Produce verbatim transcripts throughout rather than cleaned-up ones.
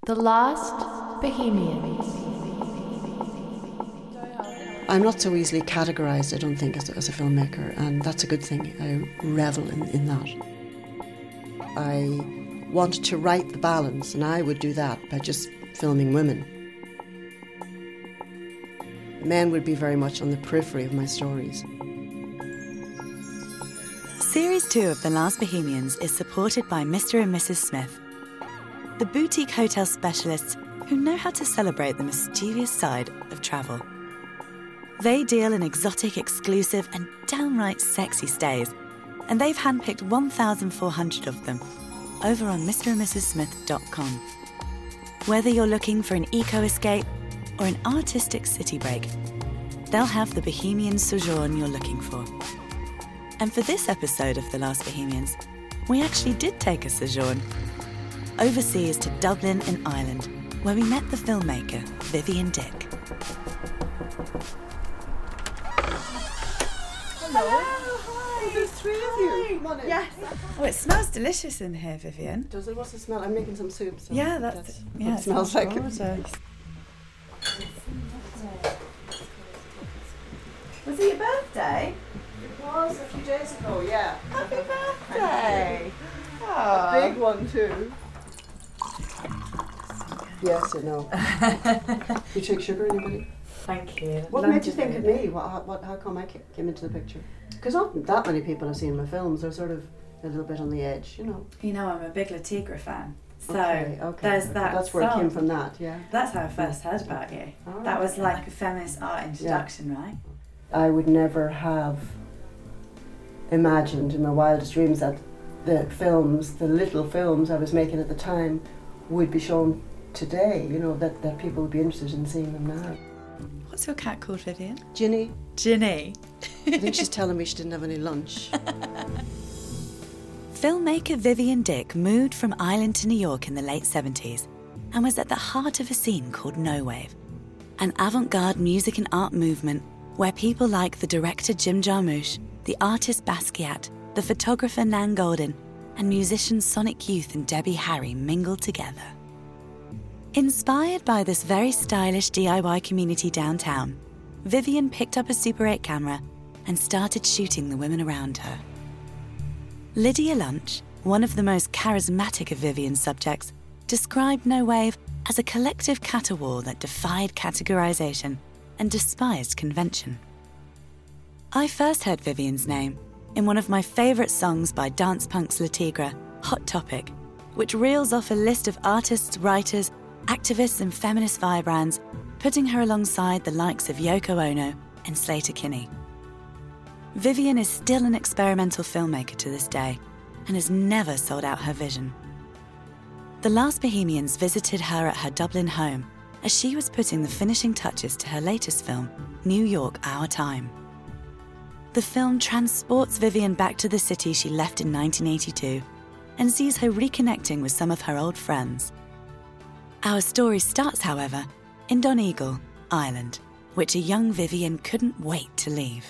The Lost Bohemians. I'm not so easily categorised, I don't think, as a, as a filmmaker, and that's a good thing. I revel in, in that. I wanted to write the balance, and I would do that by just filming women. Men would be very much on the periphery of my stories. Series two of The Last Bohemians is supported by Mister and Missus Smith, the boutique hotel specialists who know how to celebrate the mischievous side of travel. They deal in exotic, exclusive and downright sexy stays, and they've handpicked one thousand four hundred of them over on Mister and Missus Smith dot com. Whether you're looking for an eco-escape or an artistic city break, they'll have the Bohemian sojourn you're looking for. And for this episode of The Last Bohemians, we actually did take a sojourn overseas to Dublin in Ireland, where we met the filmmaker Vivian Dick. Hello. Hi. Oh, there's three of you. Come on in. Yes. Oh, it smells delicious in here, Vivian. Does it? What's the smell? I'm making some soup. So yeah, that's, that's yeah, what it smells like. Gorgeous. Was it your birthday? It was a few days ago, yeah. Happy birthday. A big one too. Yes or no? You take sugar, anybody? Thank you. What made you think of me? What, what, how come I came into the picture? Because not that many people I've seen in my films are sort of a little bit on the edge, you know. You know, I'm a big La Tigra fan. So okay, okay. there's that. That's where song. it came from, that, yeah. That's how I first heard about you. Oh, that was like a feminist art introduction, yeah. right? I would never have imagined in my wildest dreams that the films, the little films I was making at the time, would be shown today, you know, that, that people would be interested in seeing them now. What's your cat called, Vivian? Ginny. Ginny. I think she's telling me she didn't have any lunch. Filmmaker Vivian Dick moved from Ireland to New York in the late seventies and was at the heart of a scene called No Wave, an avant-garde music and art movement where people like the director Jim Jarmusch, the artist Basquiat, the photographer Nan Goldin, and musicians Sonic Youth and Debbie Harry mingled together. Inspired by this very stylish D I Y community downtown, Vivian picked up a Super eight camera and started shooting the women around her. Lydia Lunch, one of the most charismatic of Vivian's subjects, described No Wave as a collective caterwaul that defied categorization and despised convention. I first heard Vivian's name in one of my favourite songs by Dance Punk's La Tigra, Hot Topic, which reels off a list of artists, writers, activists and feminist firebrands, putting her alongside the likes of Yoko Ono and Slater Kinney. Vivian is still an experimental filmmaker to this day and has never sold out her vision. The Last Bohemians visited her at her Dublin home as she was putting the finishing touches to her latest film, New York, Our Time. The film transports Vivian back to the city she left in nineteen eighty-two and sees her reconnecting with some of her old friends. Our story starts, however, in Donegal, Ireland, which a young Vivian couldn't wait to leave.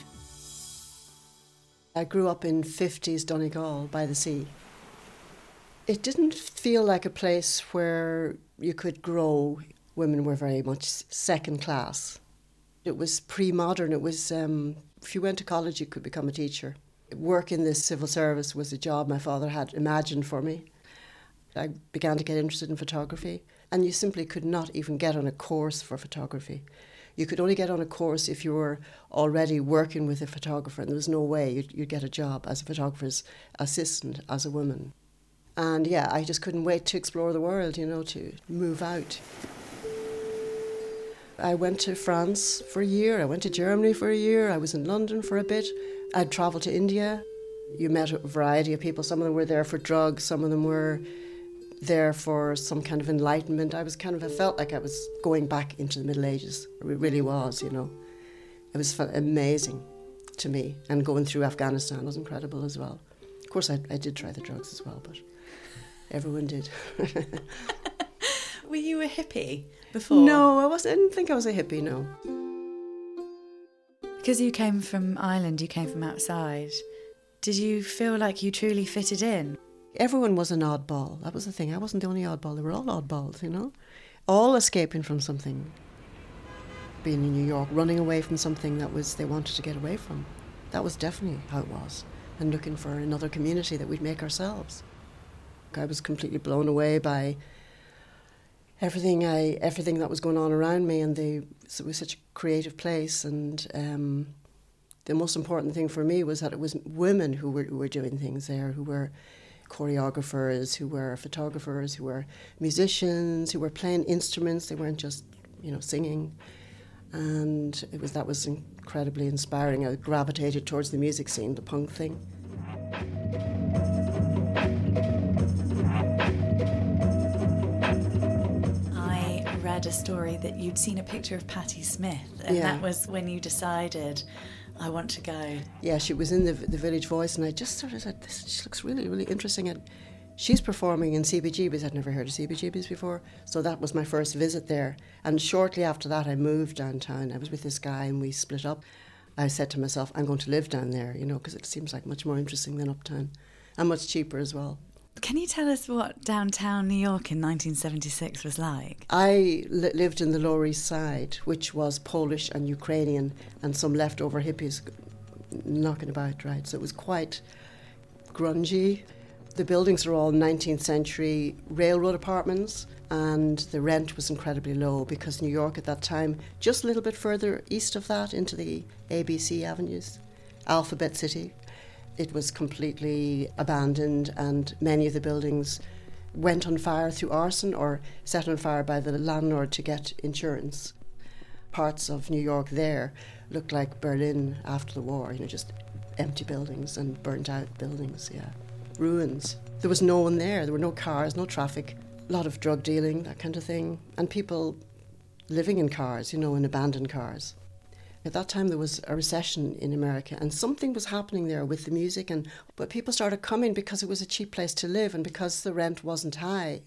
I grew up in fifties Donegal by the sea. It didn't feel like a place where you could grow. Women were very much second class. It was pre-modern. It was, um, if you went to college, you could become a teacher. Work in the civil service was a job my father had imagined for me. I began to get interested in photography, and you simply could not even get on a course for photography. You could only get on a course if you were already working with a photographer, and there was no way you'd, you'd get a job as a photographer's assistant as a woman. And yeah, I just couldn't wait to explore the world, you know, to move out. I went to France for a year, I went to Germany for a year, I was in London for a bit. I'd travelled to India. You met a variety of people. Some of them were there for drugs, some of them were there for some kind of enlightenment. I was kind of, I felt like I was going back into the Middle Ages. It really was, you know. It was amazing to me. And going through Afghanistan was incredible as well. Of course, I, I did try the drugs as well, but everyone did. Were you a hippie before? No, I, wasn't, I didn't think I was a hippie, no. Because you came from Ireland, you came from outside, did you feel like you truly fitted in? Everyone was an oddball. That was the thing. I wasn't the only oddball. They were all oddballs, you know? All escaping from something. Being in New York, running away from something that was they wanted to get away from. That was definitely how it was. And looking for another community that we'd make ourselves. I was completely blown away by everything I everything that was going on around me, and they, it was such a creative place. And um, the most important thing for me was that it was women who were who were doing things there, who were choreographers, who were photographers, who were musicians, who were playing instruments. They weren't just, you know, singing. And it was that was incredibly inspiring. I gravitated towards the music scene, the punk thing. I read a story that you'd seen a picture of Patti Smith, and yeah. that was when you decided, I want to go. Yeah, she was in the the Village Voice, and I just sort of said, this she looks really, really interesting. And she's performing in C B G B's. I'd never heard of C B G B's before, so that was my first visit there. And shortly after that, I moved downtown. I was with this guy, and we split up. I said to myself, I'm going to live down there, you know, because it seems like much more interesting than uptown, and much cheaper as well. Can you tell us what downtown New York in nineteen seventy-six was like? I li- lived in the Lower East Side, which was Polish and Ukrainian, and some leftover hippies knocking about, right? So it was quite grungy. The buildings are all nineteenth century railroad apartments, and the rent was incredibly low because New York at that time, just a little bit further east of that into the A B C avenues, Alphabet City, it was completely abandoned, and many of the buildings went on fire through arson or set on fire by the landlord to get insurance. Parts of New York there looked like Berlin after the war, you know, just empty buildings and burnt out buildings, yeah. Ruins. There was no one there. There were no cars, no traffic, a lot of drug dealing, that kind of thing, and people living in cars, you know, in abandoned cars. At that time there was a recession in America, and something was happening there with the music, and but people started coming because it was a cheap place to live and because the rent wasn't high.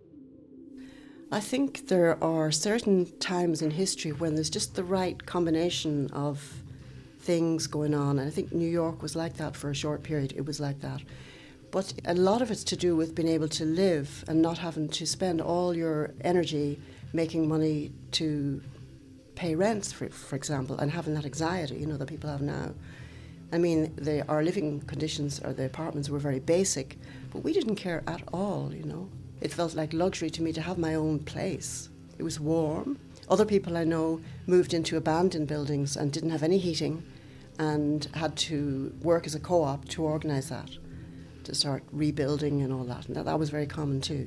I think there are certain times in history when there's just the right combination of things going on, and I think New York was like that for a short period. It was like that. But a lot of it's to do with being able to live and not having to spend all your energy making money to pay rents, for, for example, and having that anxiety, you know, that people have now. I mean, the, our living conditions or the apartments were very basic, but we didn't care at all, you know. It felt like luxury to me to have my own place. It was warm. Other people I know moved into abandoned buildings and didn't have any heating and had to work as a co-op to organise that, to start rebuilding and all that. And that, that was very common too.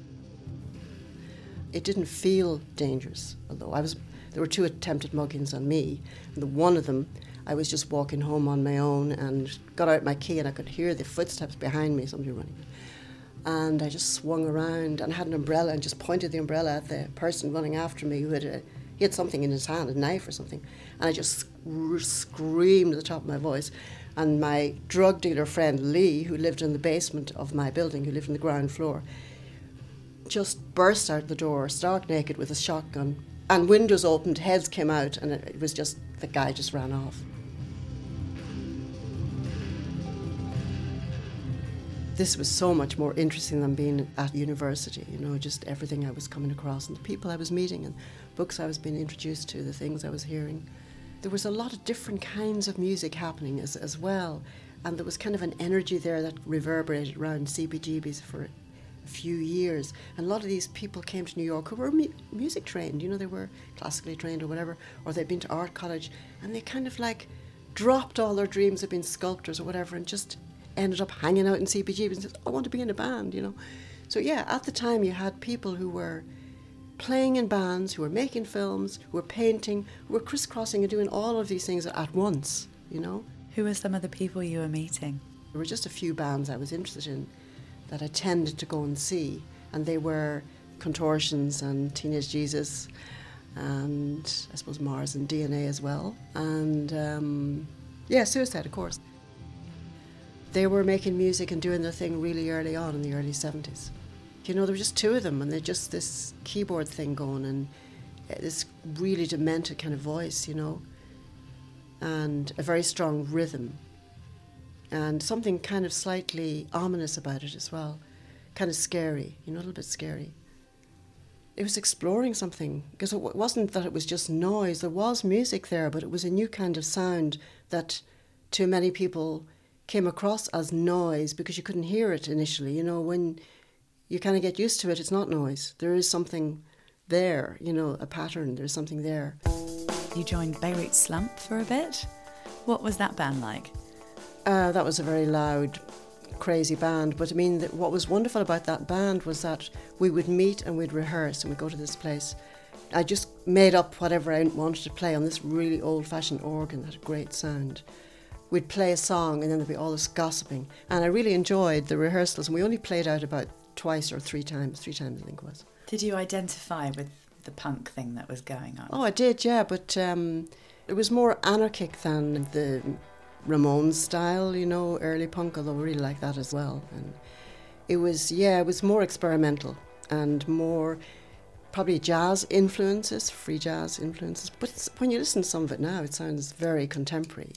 It didn't feel dangerous, although I was. There were two attempted muggings on me. And the one of them, I was just walking home on my own and got out my key, and I could hear the footsteps behind me, somebody running. And I just swung around and had an umbrella and just pointed the umbrella at the person running after me who had a, he had something in his hand, a knife or something. And I just sc- screamed at the top of my voice. And my drug dealer friend Lee, who lived in the basement of my building, who lived on the ground floor, just burst out the door, stark naked with a shotgun. And windows opened, heads came out, and it, it was just, the guy just ran off. This was so much more interesting than being at university, you know, just everything I was coming across and the people I was meeting and books I was being introduced to, the things I was hearing. There was a lot of different kinds of music happening as, as well, and there was kind of an energy there that reverberated around C B G B's for a few years. And a lot of these people came to New York who were mu- music trained, you know, they were classically trained or whatever, or they'd been to art college, and they kind of like dropped all their dreams of being sculptors or whatever and just ended up hanging out in C B G B's and said, I want to be in a band, you know. So yeah, at the time you had people who were playing in bands, who were making films, who were painting, who were crisscrossing and doing all of these things at once, you know. Who were some of the people you were meeting? There were just a few bands I was interested in that I tended to go and see, and they were Contortions and Teenage Jesus and I suppose Mars and D N A as well, and um, yeah, Suicide, of course. They were making music and doing their thing really early on in the early seventies. You know, there were just two of them, and they're just this keyboard thing going and this really demented kind of voice, you know, and a very strong rhythm. and something kind of slightly ominous about it as well, kind of scary, you know, a little bit scary. It was exploring something, because it wasn't that it was just noise. There was music there, but it was a new kind of sound that to many people came across as noise because you couldn't hear it initially. You know, when you kind of get used to it, it's not noise. There is something there, you know, a pattern, there's something there. You joined Beirut Slump for a bit. What was that band like? Uh, that was a very loud, crazy band, but I mean, what was wonderful about that band was that we would meet and we'd rehearse and we'd go to this place. I just made up whatever I wanted to play on this really old-fashioned organ that had a great sound. We'd play a song and then there'd be all this gossiping, and I really enjoyed the rehearsals, and we only played out about twice or three times, three times I think it was. Did you identify with the punk thing that was going on? Oh, I did, yeah, but um, it was more anarchic than the Ramones style, you know, early punk, although I really like that as well. And it was, yeah, it was more experimental and more probably jazz influences, free jazz influences. But it's, when you listen to some of it now, it sounds very contemporary.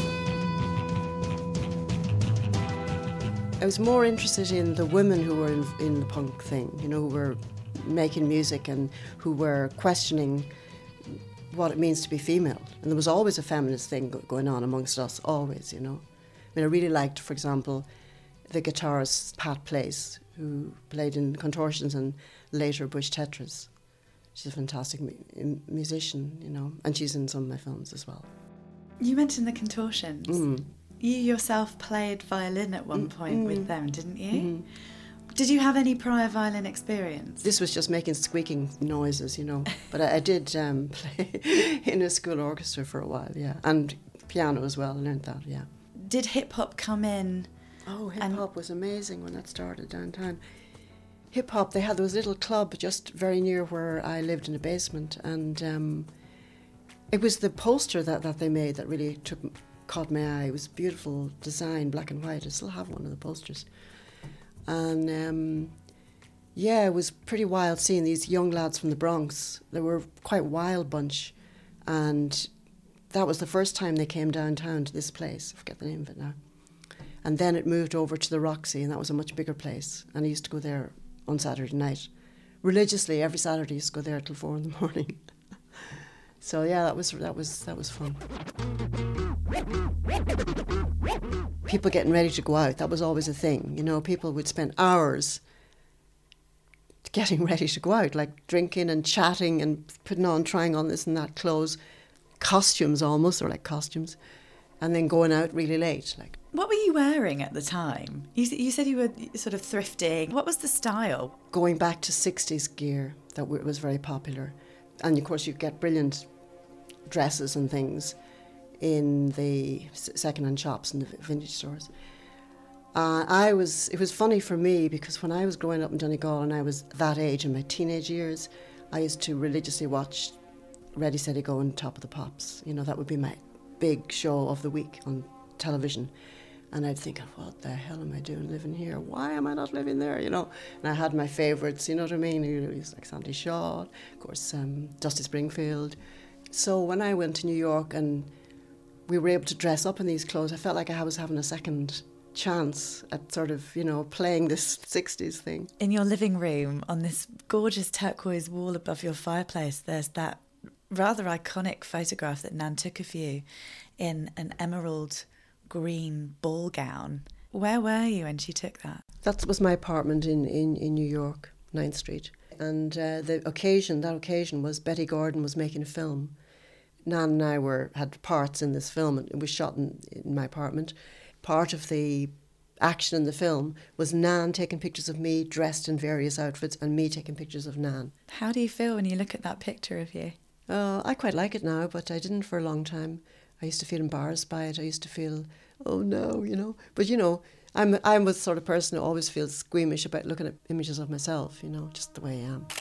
I was more interested in the women who were in, in the punk thing, you know, who were making music and who were questioning what it means to be female. And there was always a feminist thing going on amongst us, always, you know. I mean, I really liked, for example, the guitarist Pat Place, who played in Contortions and later Bush Tetras. She's a fantastic mu- musician, you know, and she's in some of my films as well. You mentioned the Contortions. Mm. You yourself played violin at one point mm. with them, didn't you? Mm-hmm. Did you have any prior violin experience? This was just making squeaking noises, you know. But I, I did um, play in a school orchestra for a while, yeah. And piano as well, I learned that, yeah. Did hip-hop come in? Oh, hip-hop was amazing when that started downtown. Hip-hop, they had there was a little club just very near where I lived in a basement, and um, it was the poster that, that they made that really took caught my eye. It was beautiful design, black and white. I still have one of the posters. And um, yeah, it was pretty wild seeing these young lads from the Bronx. They were quite a wild bunch, and that was the first time they came downtown to this place. I forget the name of it now. And then it moved over to the Roxy, and that was a much bigger place. And I used to go there on Saturday night. Religiously, every Saturday I used to go there till four in the morning. So yeah, that was that was that was fun. People getting ready to go out, that was always a thing. You know, people would spend hours getting ready to go out, like drinking and chatting and putting on, trying on this and that clothes, costumes almost, or like costumes, and then going out really late. Like, what were you wearing at the time? You, you said you were sort of thrifting. What was the style? Going back to sixties gear that was very popular. And of course you get brilliant dresses and things in the second-hand shops and the vintage stores. Uh, I was. It was funny for me because when I was growing up in Donegal and I was that age in my teenage years, I used to religiously watch Ready, Steady, Go and Top of the Pops. You know, that would be my big show of the week on television. And I'd think, what the hell am I doing living here? Why am I not living there? You know, and I had my favourites. You know what I mean? It was like Sandy Shaw, of course, um, Dusty Springfield. So when I went to New York and we were able to dress up in these clothes, I felt like I was having a second chance at sort of, you know, playing this sixties thing. In your living room, on this gorgeous turquoise wall above your fireplace, there's that rather iconic photograph that Nan took of you in an emerald green ball gown. Where were you when she took that? That was my apartment in, in, in New York, ninth Street. And uh, the occasion, that occasion was Betty Gordon was making a film. Nan and I were had parts in this film, and it was shot in, in my apartment. Part of the action in the film was Nan taking pictures of me dressed in various outfits and me taking pictures of Nan. How do you feel when you look at that picture of you? Uh, I quite like it now, but I didn't for a long time. I used to feel embarrassed by it. I used to feel, oh no, you know. But, you know, I'm I'm the sort of person who always feels squeamish about looking at images of myself, you know, just the way I am.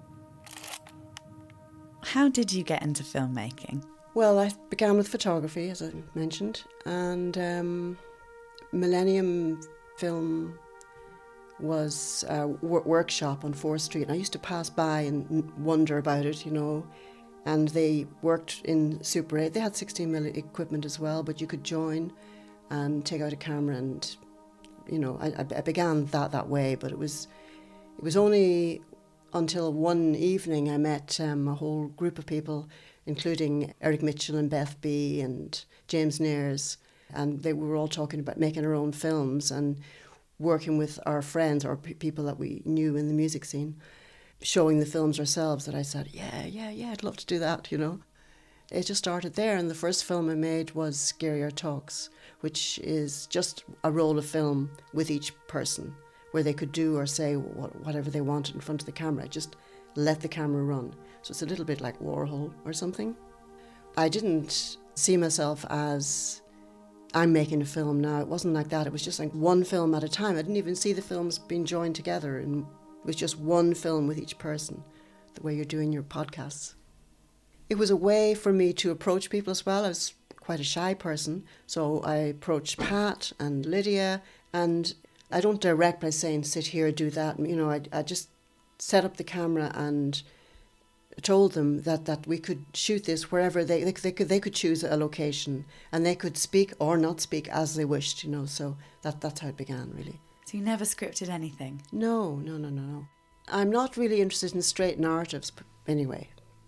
How did you get into filmmaking? Well, I began with photography, as I mentioned, and um, Millennium Film was a w- workshop on fourth Street. And I used to pass by and wonder about it, you know. And they worked in Super eight. They had sixteen millimeter equipment as well, but you could join. and take out a camera and, you know, I, I began that that way, but it was it was only until one evening I met um, a whole group of people, including Eric Mitchell and Beth B and James Nares, and they were all talking about making our own films and working with our friends or p- people that we knew in the music scene, showing the films ourselves, that I said, yeah, yeah, yeah, I'd love to do that, you know. It just started there, and the first film I made was Scary Art Talks, which is just a roll of film with each person, where they could do or say whatever they wanted in front of the camera. Just let the camera run. So it's a little bit like Warhol or something. I didn't see myself as, I'm making a film now. It wasn't like that. It was just like one film at a time. I didn't even see the films being joined together. And it was just one film with each person, the way you're doing your podcasts. It was a way for me to approach people as well. I was quite a shy person. So I approached Pat and Lydia, and I don't direct by saying, sit here, do that. You know, I, I just set up the camera and told them that, that we could shoot this wherever they, they, they could they could choose a location, and they could speak or not speak as they wished, you know. So that that's how it began, really. So you never scripted anything? No, no, no, no, no. I'm not really interested in straight narratives anyway.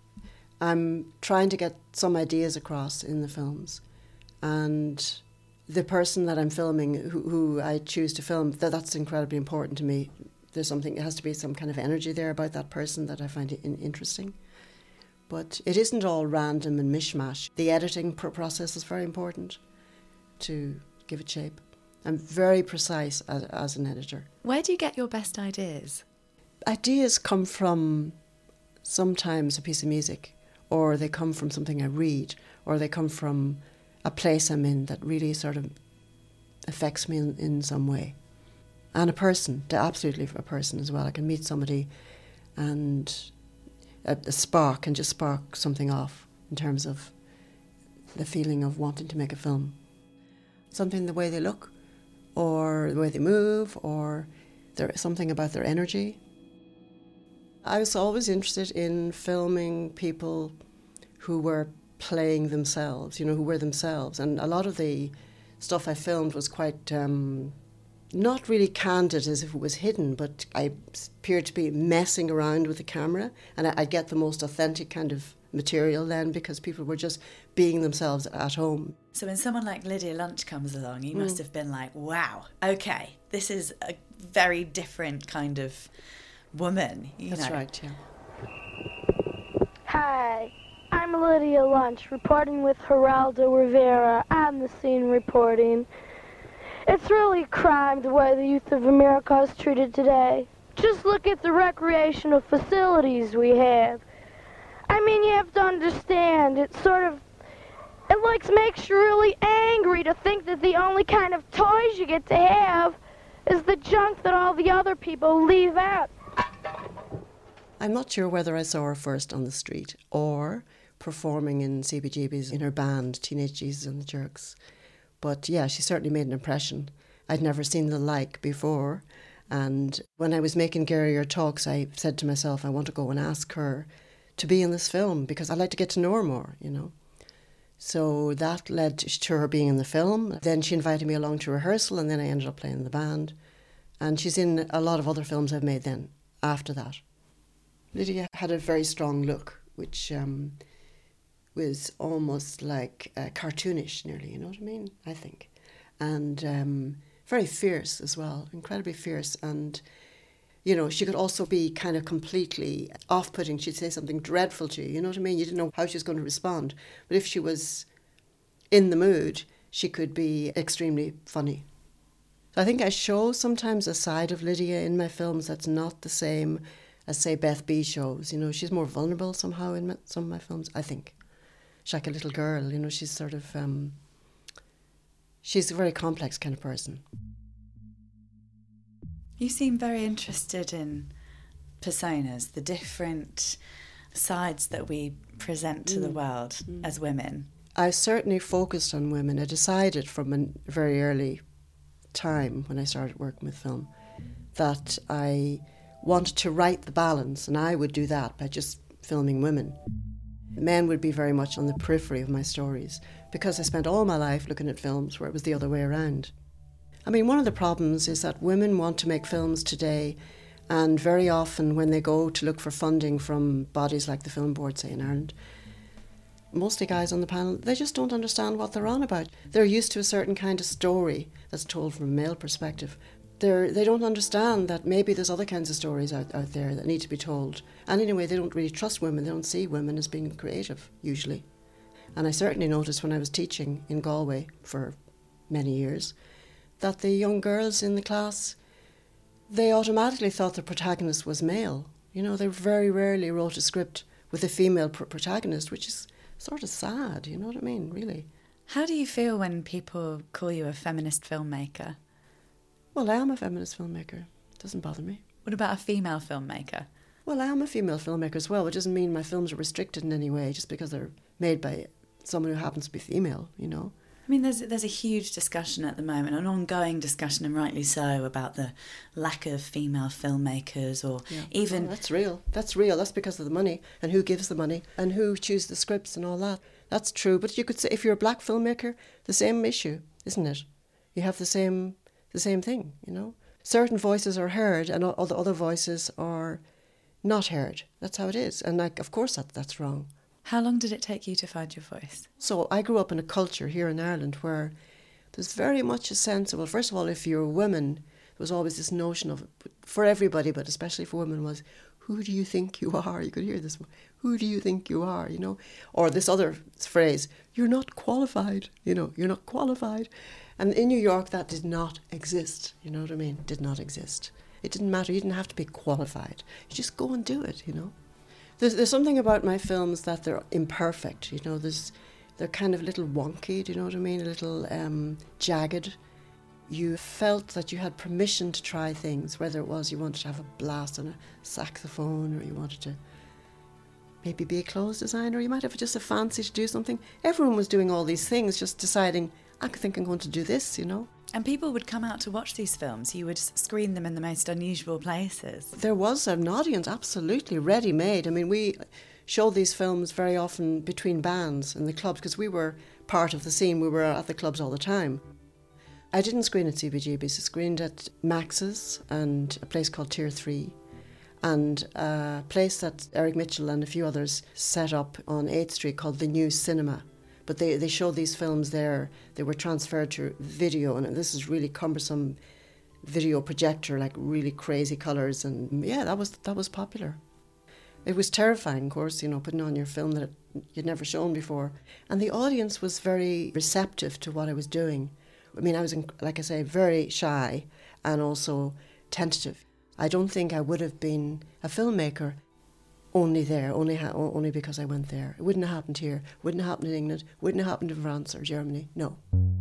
I'm trying to get some ideas across in the films, and the person that I'm filming, who, who I choose to film, that, that's incredibly important to me. There's something, it has to be some kind of energy there about that person that I find in, interesting. But it isn't all random and mishmash. The editing pr- process is very important to give it shape. I'm very precise as, as an editor. Where do you get your best ideas? Ideas come from sometimes a piece of music, or they come from something I read, or they come from a place I'm in that really sort of affects me in, in some way. And a person, absolutely a person as well. I can meet somebody and a, a spark can just spark something off in terms of the feeling of wanting to make a film. Something the way they look, or the way they move, or there something about their energy. I was always interested in filming people who were playing themselves, you know, who were themselves. And a lot of the stuff I filmed was quite, um, not really candid as if it was hidden, but I appeared to be messing around with the camera, and I, I get the most authentic kind of material then, because people were just being themselves at home. So when someone like Lydia Lunch comes along, you mm. must have been like, wow, okay, this is a very different kind of woman. You That's know. right, yeah. Hi. I'm Lydia Lunch, reporting with Geraldo Rivera and the Scene Reporting. It's really a crime the way the youth of America is treated today. Just look at the recreational facilities we have. I mean, you have to understand, it sort of, it like makes you really angry to think that the only kind of toys you get to have is the junk that all the other people leave out. I'm not sure whether I saw her first on the street or performing in C B G B's in her band, Teenage Jesus and the Jerks. But yeah, she certainly made an impression. I'd never seen the like before. And when I was making Scary Art Talks, I said to myself, I want to go and ask her to be in this film because I'd like to get to know her more, you know. So that led to her being in the film. Then she invited me along to rehearsal, and then I ended up playing in the band. And she's in a lot of other films I've made then, after that. Lydia had a very strong look, which um, was almost like uh, cartoonish nearly, you know what I mean, I think. And um, very fierce as well, incredibly fierce. And, you know, she could also be kind of completely off-putting. She'd say something dreadful to you, you know what I mean? You didn't know how she was going to respond. But if she was in the mood, she could be extremely funny. So I think I show sometimes a side of Lydia in my films that's not the same as, say, Beth B shows. You know, she's more vulnerable somehow in my, some of my films, I think. She's like a little girl, you know, she's sort of, um, she's a very complex kind of person. You seem very interested in personas, the different sides that we present to mm. the world mm. as women. I certainly focused on women. I decided from a very early time when I started working with film that I wanted to right the balance, and I would do that by just filming women. Men would be very much on the periphery of my stories because I spent all my life looking at films where it was the other way around. I mean, one of the problems is that women want to make films today, and very often when they go to look for funding from bodies like the Film Board, say in Ireland, mostly guys on the panel, they just don't understand what they're on about. They're used to a certain kind of story that's told from a male perspective. They're, they don't understand that maybe there's other kinds of stories out, out there that need to be told. And anyway, they don't really trust women. They don't see women as being creative, usually. And I certainly noticed when I was teaching in Galway for many years that the young girls in the class, they automatically thought the protagonist was male. You know, they very rarely wrote a script with a female pr- protagonist, which is sort of sad, you know what I mean, really. How do you feel when people call you a feminist filmmaker? Well, I am a feminist filmmaker. It doesn't bother me. What about a female filmmaker? Well, I am a female filmmaker as well. It doesn't mean my films are restricted in any way just because they're made by someone who happens to be female, you know. I mean, there's there's a huge discussion at the moment, an ongoing discussion, and rightly so, about the lack of female filmmakers, or yeah. even... Oh, that's real. That's real. That's because of the money, and who gives the money, and who chooses the scripts and all that. That's true. But you could say, if you're a black filmmaker, the same issue, isn't it? You have the same the same thing, you know. Certain voices are heard, and other other voices are not heard. That's how it is. And like, of course, that that's wrong. How long did it take you to find your voice? So I grew up in a culture here in Ireland where there's very much a sense of, well, first of all, if you're a woman, there was always this notion of, for everybody, but especially for women, was, who do you think you are? You could hear this one. Who do you think you are, you know? Or this other phrase, you're not qualified, you know, you're not qualified. And in New York, that did not exist, you know what I mean? Did not exist. It didn't matter, you didn't have to be qualified. You just go and do it, you know? There's, there's something about my films that they're imperfect, you know, there's, they're kind of a little wonky, do you know what I mean, a little um, jagged. You felt that you had permission to try things, whether it was you wanted to have a blast on a saxophone, or you wanted to maybe be a clothes designer, or you might have just a fancy to do something. Everyone was doing all these things, just deciding, I think I'm going to do this, you know. And people would come out to watch these films. You would screen them in the most unusual places. There was an audience, absolutely, ready-made. I mean, we showed these films very often between bands in the clubs because we were part of the scene. We were at the clubs all the time. I didn't screen at C B G B's. I screened at Max's and a place called Tier three, and a place that Eric Mitchell and a few others set up on eighth Street called The New Cinema. But they, they showed these films there. They were transferred to video, and this is really cumbersome video projector, like really crazy colours, and yeah, that was that was popular. It was terrifying, of course, you know, putting on your film that you'd never shown before. And the audience was very receptive to what I was doing. I mean, I was, like I say, very shy and also tentative. I don't think I would have been a filmmaker only there, only ha- only because I went there. It wouldn't have happened here, wouldn't have happened in England, wouldn't have happened in France or Germany, no.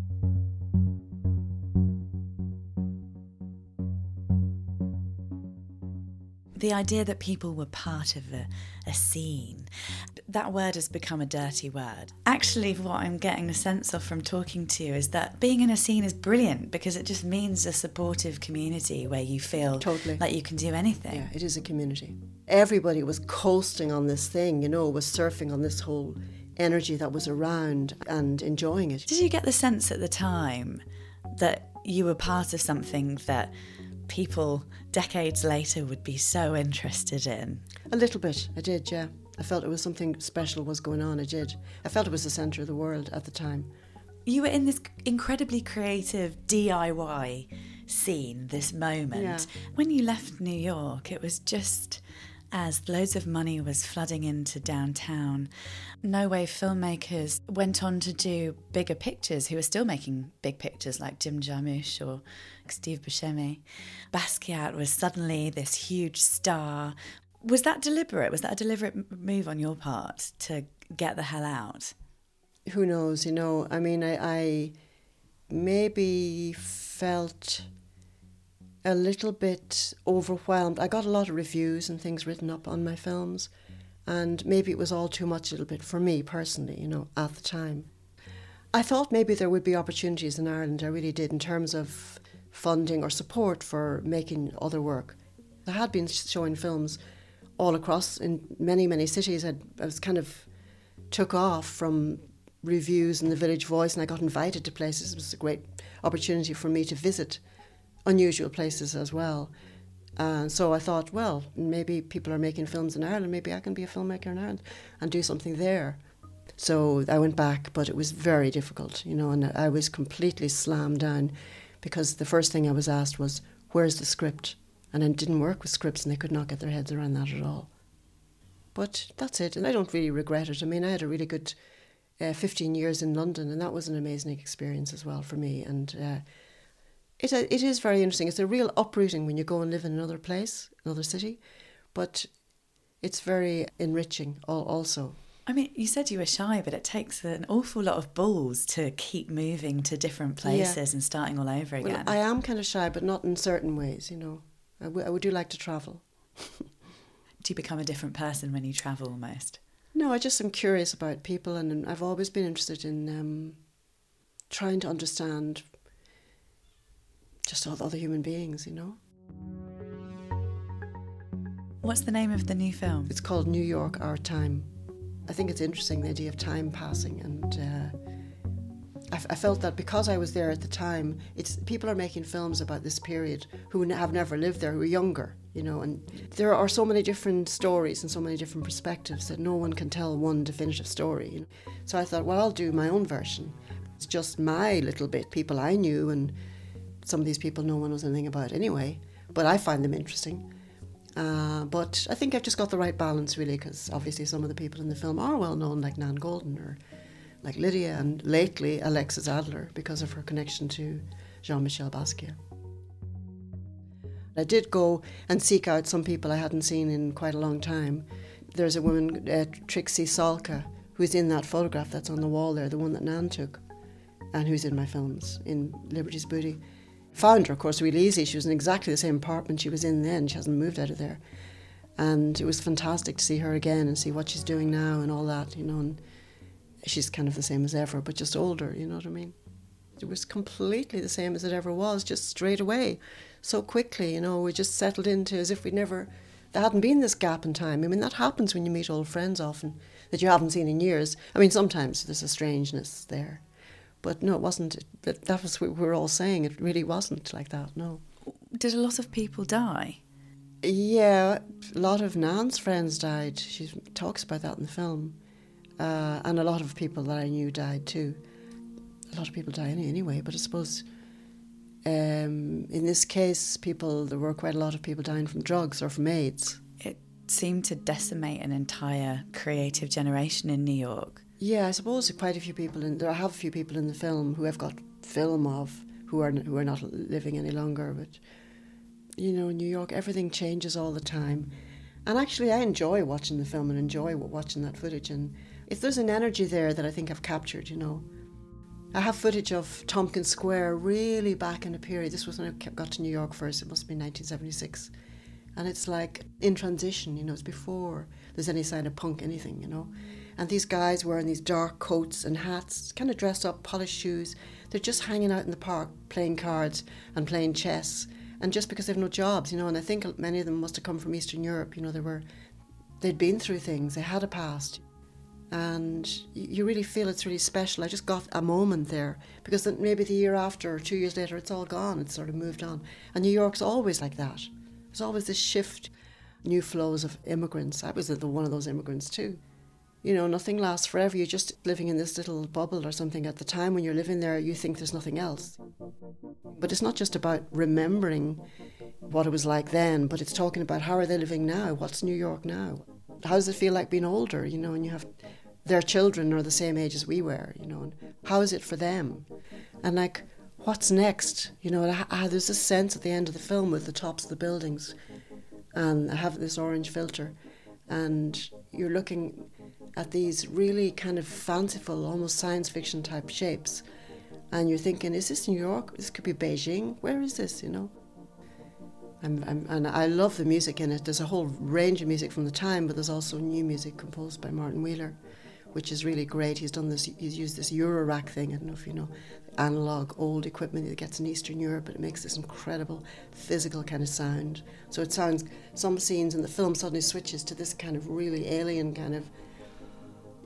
The idea that people were part of a, a scene, that word has become a dirty word. Actually, what I'm getting a sense of from talking to you is that being in a scene is brilliant because it just means a supportive community where you feel totally like you can do anything. Yeah, it is a community. Everybody was coasting on this thing, you know, was surfing on this whole energy that was around and enjoying it. Did you get the sense at the time that you were part of something that people decades later would be so interested in? A little bit, I did, yeah. I felt it was something special was going on, I did. I felt it was the centre of the world at the time. You were in this incredibly creative D I Y scene, this moment. Yeah. When you left New York, it was just as loads of money was flooding into downtown. No Wave filmmakers went on to do bigger pictures, who are still making big pictures like Jim Jarmusch or Steve Buscemi. Basquiat was suddenly this huge star. Was that deliberate? Was that a deliberate move on your part to get the hell out? Who knows, you know, I mean, I, I maybe felt a little bit overwhelmed. I got a lot of reviews and things written up on my films, and maybe it was all too much a little bit for me personally, you know, at the time. I thought maybe there would be opportunities in Ireland, I really did, in terms of funding or support for making other work. I had been showing films all across in many, many cities. I'd, I was kind of took off from reviews in the Village Voice, and I got invited to places. It was a great opportunity for me to visit unusual places as well. And so I thought, well, maybe people are making films in Ireland, maybe I can be a filmmaker in Ireland and do something there. So I went back, but it was very difficult, you know, and I was completely slammed down because the first thing I was asked was, where's the script? And I didn't work with scripts, and they could not get their heads around that at all. But that's it, and I don't really regret it. I mean, I had a really good uh, fifteen years in London, and that was an amazing experience as well for me. And uh, it uh, it is very interesting. It's a real uprooting when you go and live in another place, another city, but it's very enriching also. I mean, you said you were shy, but it takes an awful lot of balls to keep moving to different places yeah. and starting all over again. Well, I am kind of shy, but not in certain ways, you know. I, w- I would do like to travel. Do you become a different person when you travel almost? No, I just am curious about people, and I've always been interested in um, trying to understand just all the other human beings, you know. What's the name of the new film? It's called New York, Our Time. I think it's interesting, the idea of time passing, and uh, I, f- I felt that because I was there at the time, it's people are making films about this period who have never lived there, who are younger, you know, and there are so many different stories and so many different perspectives that no one can tell one definitive story. You know? So I thought, well, I'll do my own version. It's just my little bit, people I knew, and some of these people no one knows anything about anyway, but I find them interesting. Uh, but I think I've just got the right balance, really, because obviously some of the people in the film are well known, like Nan Goldin or like Lydia, and lately Alexis Adler, because of her connection to Jean-Michel Basquiat. I did go and seek out some people I hadn't seen in quite a long time. There's a woman, uh, Trixie Salka, who's in that photograph that's on the wall there, the one that Nan took, and who's in my films, in Liberty's Booty. Found her, of course, really easy. She was in exactly the same apartment she was in then. She hasn't moved out of there. And it was fantastic to see her again and see what she's doing now and all that, you know. And she's kind of the same as ever, but just older, you know what I mean? It was completely the same as it ever was, just straight away, so quickly, you know. We just settled into as if we'd never, there hadn't been this gap in time. I mean, that happens when you meet old friends often that you haven't seen in years. I mean, sometimes there's a strangeness there. But no, it wasn't. That, that was what we were all saying. It really wasn't like that, no. Did a lot of people die? Yeah, a lot of Nan's friends died. She talks about that in the film. Uh, and a lot of people that I knew died too. A lot of people die anyway, but I suppose um, in this case, people there were quite a lot of people dying from drugs or from AIDS. It seemed to decimate an entire creative generation in New York. Yeah, I suppose quite a few people in there. I have a few people in the film who I've got film of who are who are not living any longer. But you know, in New York, everything changes all the time. And actually, I enjoy watching the film and enjoy watching that footage. And if there's an energy there that I think I've captured, you know, I have footage of Tompkins Square really back in a period. This was when I got to New York first. It must have been nineteen seventy-six, and it's like in transition. You know, it's before there's any sign of punk anything. You know. And these guys wearing these dark coats and hats, kind of dressed up, polished shoes. They're just hanging out in the park, playing cards and playing chess. And just because they have no jobs, you know, and I think many of them must have come from Eastern Europe. You know, they were, they'd been through things, they had a past. And you really feel it's really special. I just got a moment there, because then maybe the year after or two years later, it's all gone. It's sort of moved on. And New York's always like that. There's always this shift, new flows of immigrants. I was the one of those immigrants too. You know, nothing lasts forever. You're just living in this little bubble or something. At the time when you're living there, you think there's nothing else. But it's not just about remembering what it was like then, but it's talking about how are they living now? What's New York now? How does it feel like being older, you know, and you have their children are the same age as we were, you know, and how is it for them? And like, what's next? You know, I, I, there's this sense at the end of the film with the tops of the buildings, and I have this orange filter, and you're looking at these really kind of fanciful, almost science fiction type shapes, and you're thinking, is this New York? This could be Beijing. Where is this, you know? I'm, I'm, and I love the music in it. There's a whole range of music from the time, but there's also new music composed by Martin Wheeler, which is really great. He's done this, he's used this Eurorack thing, I don't know if you know, analogue old equipment that gets in Eastern Europe, but it makes this incredible physical kind of sound. So it sounds, some scenes in the film suddenly switches to this kind of really alien kind of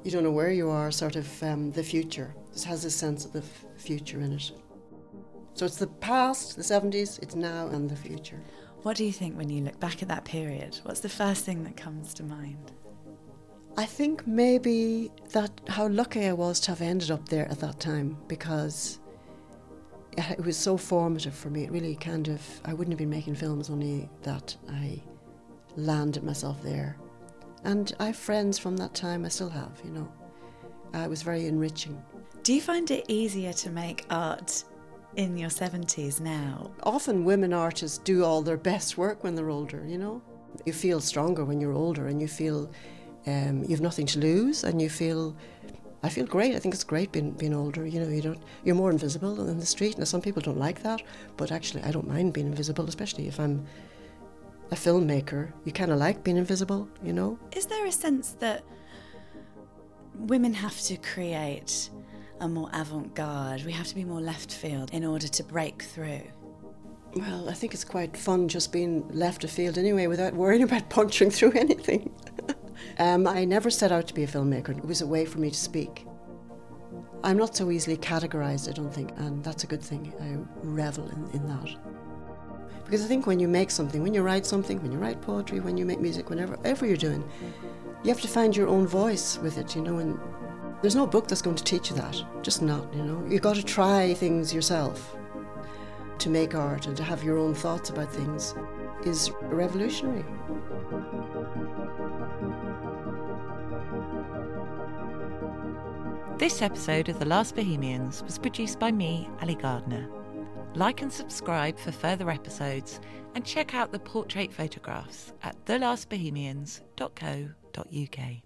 you don't know where you are, sort of um, the future. This has a sense of the f- future in it. So it's the past, the seventies, it's now and the future. What do you think when you look back at that period? What's the first thing that comes to mind? I think maybe that how lucky I was to have ended up there at that time, because it was so formative for me. It really kind of, I wouldn't have been making films only that I landed myself there. And I have friends from that time, I still have, you know. Uh, it was very enriching. Do you find it easier to make art in your seventies now? Often women artists do all their best work when they're older, you know. You feel stronger when you're older, and you feel um, you have nothing to lose, and you feel, I feel great. I think it's great being being older, you know. You don't, you're more invisible in the street. Now some people don't like that, but actually I don't mind being invisible, especially if I'm a filmmaker. You kind of like being invisible, you know. Is there a sense that women have to create a more avant-garde, we have to be more left field in order to break through? Well, I think it's quite fun just being left of field anyway, without worrying about punching through anything. um, I never set out to be a filmmaker. It was a way for me to speak. I'm not so easily categorised, I don't think, and that's a good thing. I revel in, in that. Because I think when you make something, when you write something, when you write poetry, when you make music, whenever whatever you're doing, you have to find your own voice with it, you know, and there's no book that's going to teach you that. Just not, you know. You've got to try things yourself. To make art and to have your own thoughts about things is revolutionary. This episode of The Last Bohemians was produced by me, Ali Gardner. Like and subscribe for further episodes, and check out the portrait photographs at the last bohemians dot co dot uk.